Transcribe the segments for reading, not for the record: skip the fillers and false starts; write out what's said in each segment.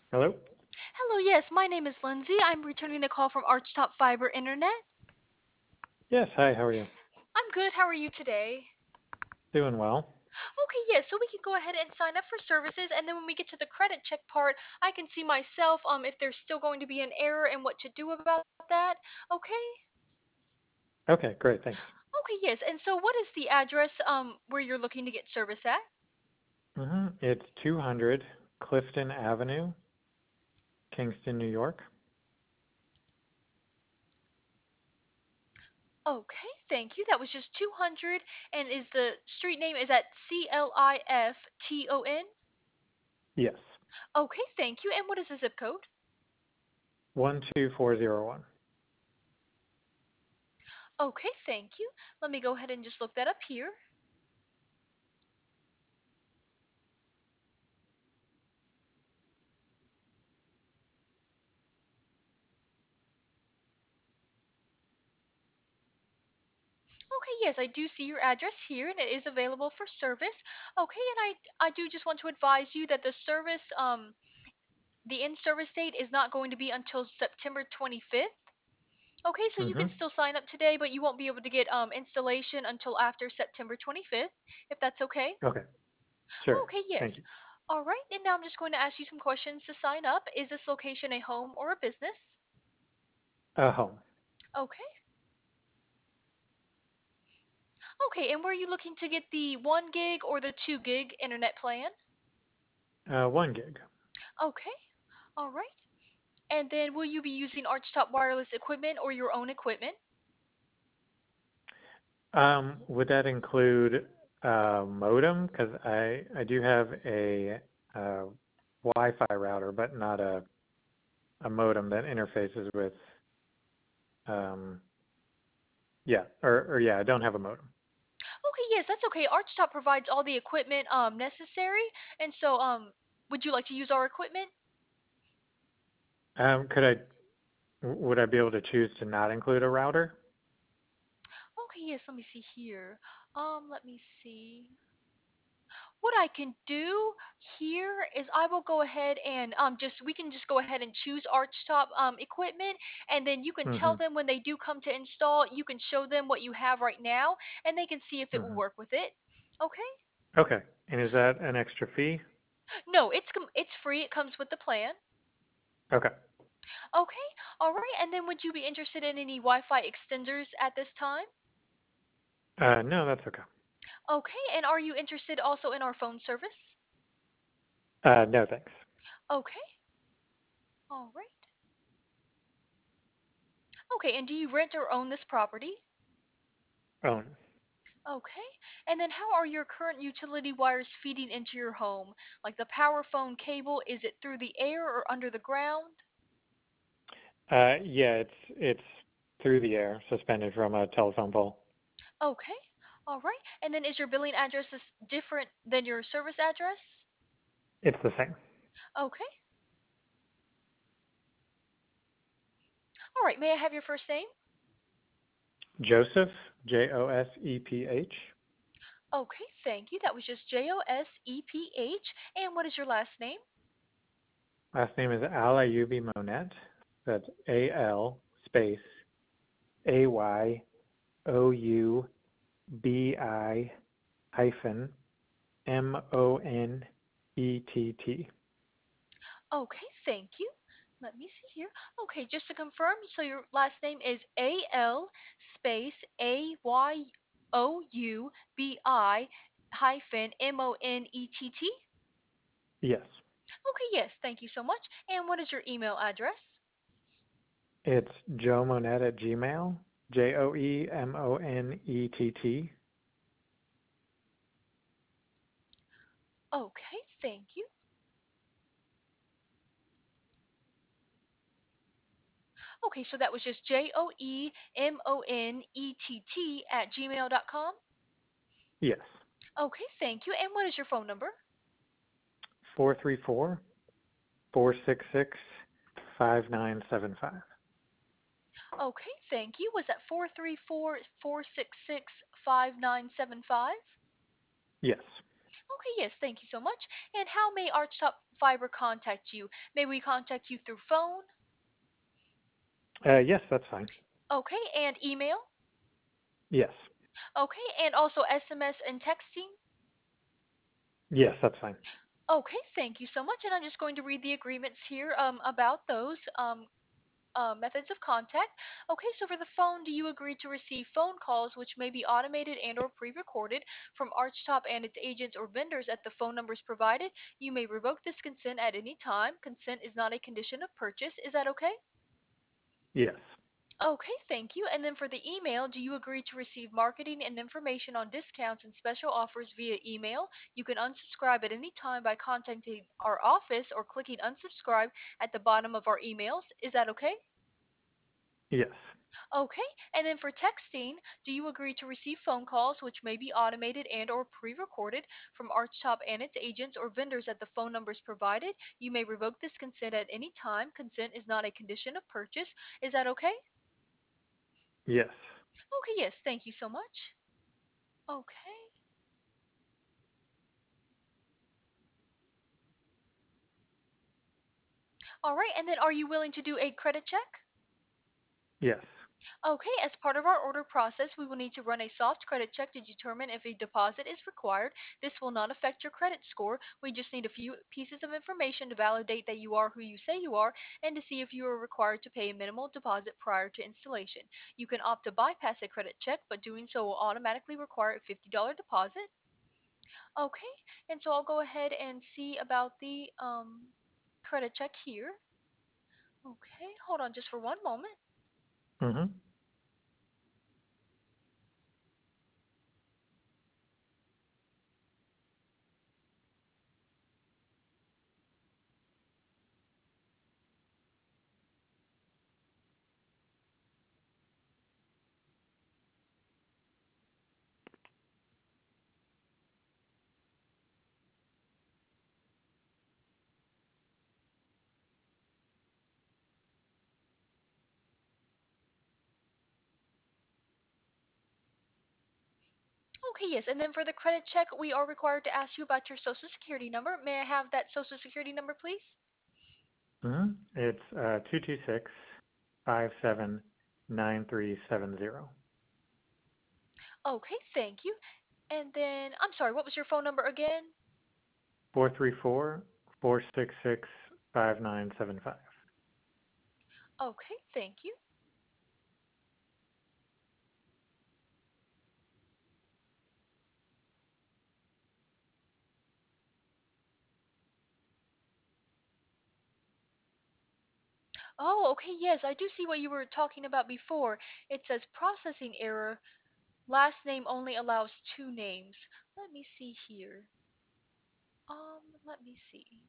Hello? Hello, yes, my name is Lindsay. I'm returning the call from Archtop Fiber Internet. Yes, hi, how are you? I'm good. How are you today? Doing well. Okay, yes, so we can go ahead and sign up for services, and then when we get to the credit check part, I can see myself if there's still going to be an error and what to do about that. Okay? Okay, great, thanks. Okay, yes. And so what is the address where you're looking to get service at? It's 200 Clifton Avenue, Kingston, New York. Okay, thank you. That was just 200, and is the street name is at Clifton? Yes, Okay, thank you. And what is the zip code? 12401. Okay, thank you. Let me go ahead and just look that up here. Okay, yes, I do see your address here and it is available for service. Okay, and I do just want to advise you that the in-service date is not going to be until September 25th. Okay, so you can Mm-hmm. still sign up today, but you won't be able to get installation until after September 25th, if that's okay. Okay, sure. Okay, Thank yes. you. All right, and now I'm just going to ask you some questions to sign up. Is this location a home or a business? Home. Okay. Okay, and were you looking to get the 1 gig or the 2 gig internet plan? 1 gig. Okay, all right. And then will you be using Archtop wireless equipment or your own equipment? Would that include modem? Because I do have a uh, Wi-Fi router, but not a modem that interfaces with, um, yeah, or yeah, I don't have a modem. Okay, yes, that's okay. Archtop provides all the equipment necessary. And so would you like to use our equipment? Could would I be able to choose to not include a router? Okay, yes, let me see here. Let me see. What I can do here is I will go ahead and just we can just go ahead and choose Archtop equipment, and then you can tell Mm-hmm. them when they do come to install, you can show them what you have right now, and they can see if it will Mm-hmm. work with it. Okay? Okay. And is that an extra fee? No, it's free. It comes with the plan. Okay. Okay, all right. And then would you be interested in any Wi-Fi extenders at this time? No, that's okay. Okay, and are you interested also in our phone service? No, thanks. Okay, all right. Okay, and do you rent or own this property? Own. Okay, and then how are your current utility wires feeding into your home? Like the power phone cable, is it through the air or under the ground? Yeah, it's through the air, suspended from a telephone pole. Okay, all right. And then is your billing address different than your service address? It's the same. Okay, all right. May I have your first name? Joseph, Joseph. Okay, thank you. That was just Joseph. And what is your last name? Last name is Alayubi Monet. That's AL space AYOUBI hyphen MONETT. Okay, thank you. Let me see here. Okay, just to confirm, so your last name is AL space AYOUBI hyphen MONETT. Yes. Okay, yes, thank you so much. And what is your email address? It's Joe Monette at Gmail. JOEMONETT. Okay, thank you. Okay, so that was just JOEMONETT@gmail.com. Yes. Okay, thank you. And what is your phone number? 434-466-5975. Okay, thank you. Was that 434-466-5975? Yes. Okay, yes, thank you so much. And how may Archtop Fiber contact you? May we contact you through phone? Yes, that's fine. Okay, and email? Yes. Okay, and also SMS and texting? Yes, that's fine. Okay, thank you so much. And I'm just going to read the agreements here about those methods of contact. Okay, so for the phone, do you agree to receive phone calls which may be automated and or pre-recorded from Archtop and its agents or vendors at the phone numbers provided? You may revoke this consent at any time. Consent is not a condition of purchase. Is that okay? Yes. Okay, thank you. And then for the email, do you agree to receive marketing and information on discounts and special offers via email? You can unsubscribe at any time by contacting our office or clicking unsubscribe at the bottom of our emails. Is that okay? Yes. Okay, and then for texting, do you agree to receive phone calls which may be automated and or pre-recorded from Archtop and its agents or vendors at the phone numbers provided? You may revoke this consent at any time. Consent is not a condition of purchase. Is that okay? Yes. Okay, yes, thank you so much. Okay. All right, and then are you willing to do a credit check? Yes. Okay, as part of our order process, we will need to run a soft credit check to determine if a deposit is required. This will not affect your credit score. We just need a few pieces of information to validate that you are who you say you are and to see if you are required to pay a minimal deposit prior to installation. You can opt to bypass a credit check, but doing so will automatically require a $50 deposit. Okay, and so I'll go ahead and see about the credit check here. Okay, hold on just for one moment. Mm-hmm. Okay, yes, and then for the credit check, we are required to ask you about your social security number. May I have that social security number, please? Mm-hmm. It's 226-579370. Okay, thank you. And then, I'm sorry, what was your phone number again? 434-466-5975. Okay, thank you. Oh, okay, yes, I do see what you were talking about before. It says processing error. Last name only allows two names. Let me see here. Let me see.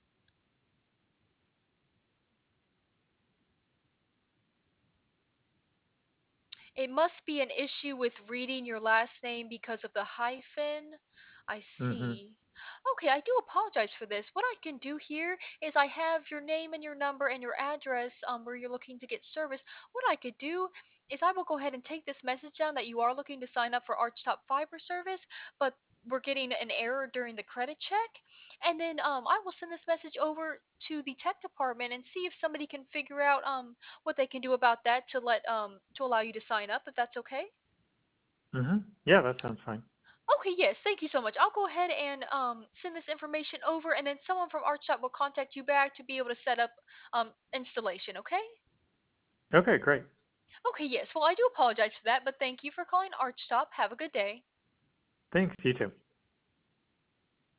It must be an issue with reading your last name because of the hyphen. I Mm-hmm. see. Okay, I do apologize for this. What I can do here is I have your name and your number and your address where you're looking to get service. What I could do is I will go ahead and take this message down that you are looking to sign up for Archtop Fiber service, but we're getting an error during the credit check. And then I will send this message over to the tech department and see if somebody can figure out what they can do about that to let to allow you to sign up if that's okay. Mm-hmm. Yeah, that sounds fine. Okay, yes, thank you so much. I'll go ahead and send this information over, and then someone from ArtShop will contact you back to be able to set up installation. Okay? Okay, great. Okay, yes. Well, I do apologize for that, but thank you for calling ArtShop. Have a good day. Thanks, you too.